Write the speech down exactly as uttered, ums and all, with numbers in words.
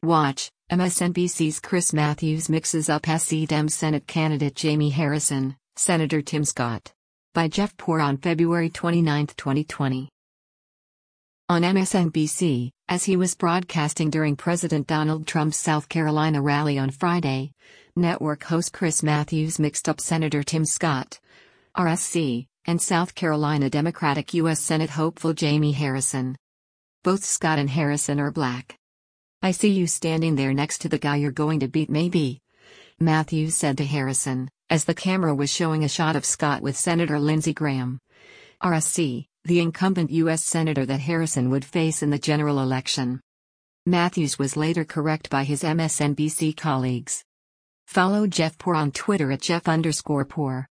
Watch, M S N B C's Chris Matthews mixes up S C Dem Senate candidate Jamie Harrison, Senator Tim Scott. By Jeff Poor on February twenty-ninth, twenty twenty. On M S N B C, as he was broadcasting during President Donald Trump's South Carolina rally on Friday, network host Chris Matthews mixed up Senator Tim Scott, R S C, and South Carolina Democratic U S Senate hopeful Jamie Harrison. Both Scott and Harrison are black. "I see you standing there next to the guy you're going to beat maybe," Matthews said to Harrison, as the camera was showing a shot of Scott with Senator Lindsey Graham, R S C, the incumbent U S Senator that Harrison would face in the general election. Matthews was later corrected by his M S N B C colleagues. Follow Jeff Poor on Twitter at Jeff underscore Poor.